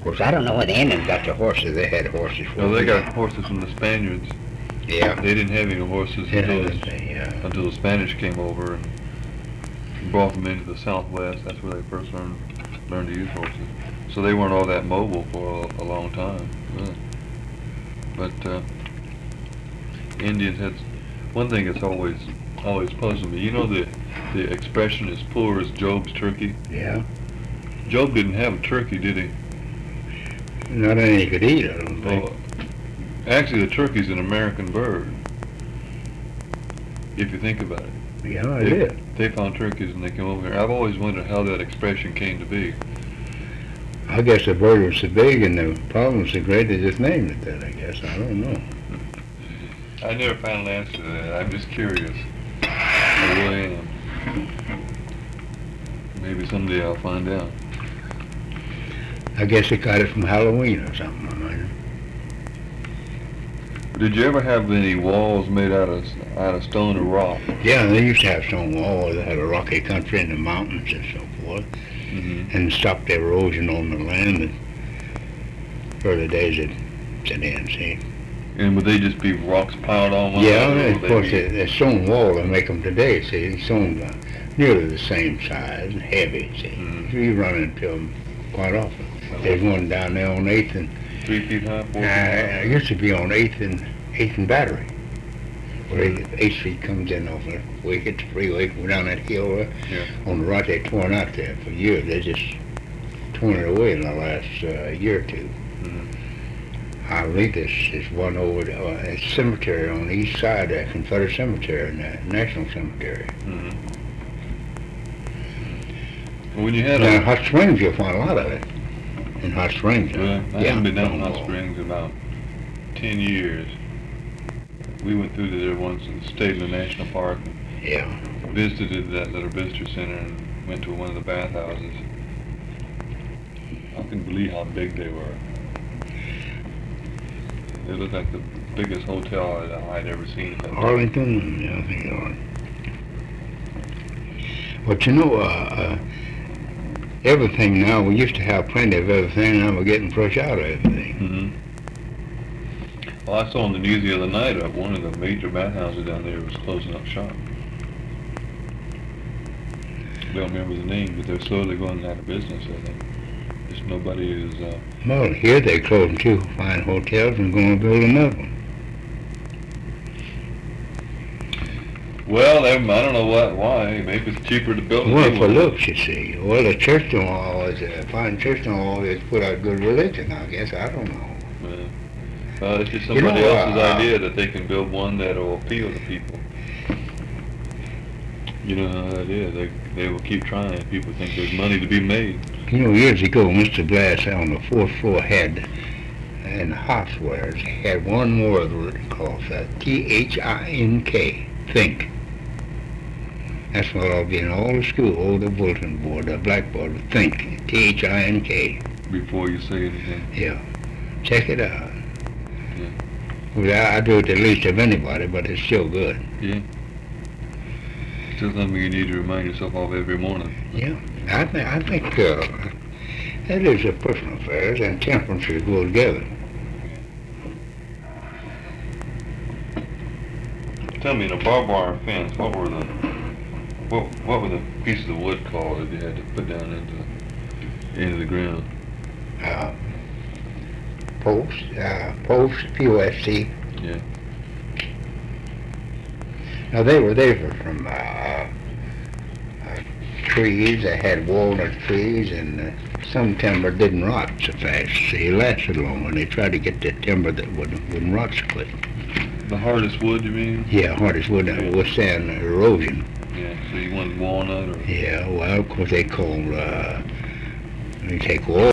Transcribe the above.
Of course, I don't know where the Indians got their horses. They had horses. No, they got horses from the Spaniards. Yeah. They didn't have any horses until the Spanish came over and brought them into the Southwest. That's where they first learned to use horses. So they weren't all that mobile for a long time. Really. But Indians had one thing that's always puzzled me. You know the expression "as poor as Job's turkey." Yeah. Job didn't have a turkey, did he? Not any he could eat, I don't think. Well, actually, the turkey's an American bird. If you think about it. Yeah, it is. They found turkeys and they came over here. I've always wondered how that expression came to be. I guess the bird was so big and the problem was so great they just named it that, I guess. I don't know. I never found an answer to that. I'm just curious. I really am. Maybe someday I'll find out. I guess they got it from Halloween or something. I might. Did you ever have any walls made out of stone or rock? Yeah, they used to have stone walls. They had a rocky country in the mountains and so forth, and stopped the erosion on the land. And early days it set in, see. And would they just be rocks piled on one Yeah, another? of course, the stone wall they make them today, see. Stone nearly the same size and heavy, see. So you run into them quite often. There's one down there on 8th and 3 feet high, 4 feet high? it used to be on 8th and Battery, where 8th Street comes in off the way, hit the freeway, go down that hill there. Yeah. On the right, they torn out there for years. They just torn it away in the last year or two. I believe there's one over a cemetery on the east side, the Confederate Cemetery, and the National Cemetery. When you had Now, in Hot Springs, you'll find a lot of it. In Hot Springs. I haven't been down in Hot Springs in about 10 years. We went through there once and stayed in the national park and visited that little visitor center and went to one of the bathhouses. I couldn't believe how big they were. They looked like the biggest hotel I'd ever seen. Arlington? Yeah, I think they are. But you know, everything now, we used to have plenty of everything, now we're getting fresh out of everything. Well, I saw on the news the other night one of the major bathhouses down there was closing up shop. I don't remember the name, but they're slowly going out of business, I think. Just nobody is... Well, here they're closing two fine hotels and going to build another one. Well, I don't know why. Maybe it's cheaper to build a new Well, one. for looks, you see. Well, the church don't always, fine church don't always put out good religion, I guess. I don't know. It's just somebody else's idea that they can build one that will appeal to people. You know how that is. They will keep trying. People think there's money to be made. You know, years ago, Mr. Glass on the 4th floor had, in the housewares, had one word written called T-H-I-N-K, think. That's what ought to be in all the school, all the bulletin board, the blackboard, think, T-H-I-N-K. Before you say anything. Yeah. Check it out. Well, I do it the least of anybody, but it's still good. Yeah. Still something you need to remind yourself of every morning. Yeah. I think that is a personal affairs and temperance should go together. Tell me, in a barbed wire fence, what were the pieces of wood called that you had to put down into the ground? Posts, P-O-S-T. Yeah. Now they were from trees. They had walnut trees, and some timber didn't rot so fast. So it lasted longer. And they tried to get the timber that wouldn't rot so quick. The hardest wood, you mean? Yeah, hardest wood that would withstand erosion. Yeah. So you wanted walnut or? Yeah. Well, of course they call. They take oil.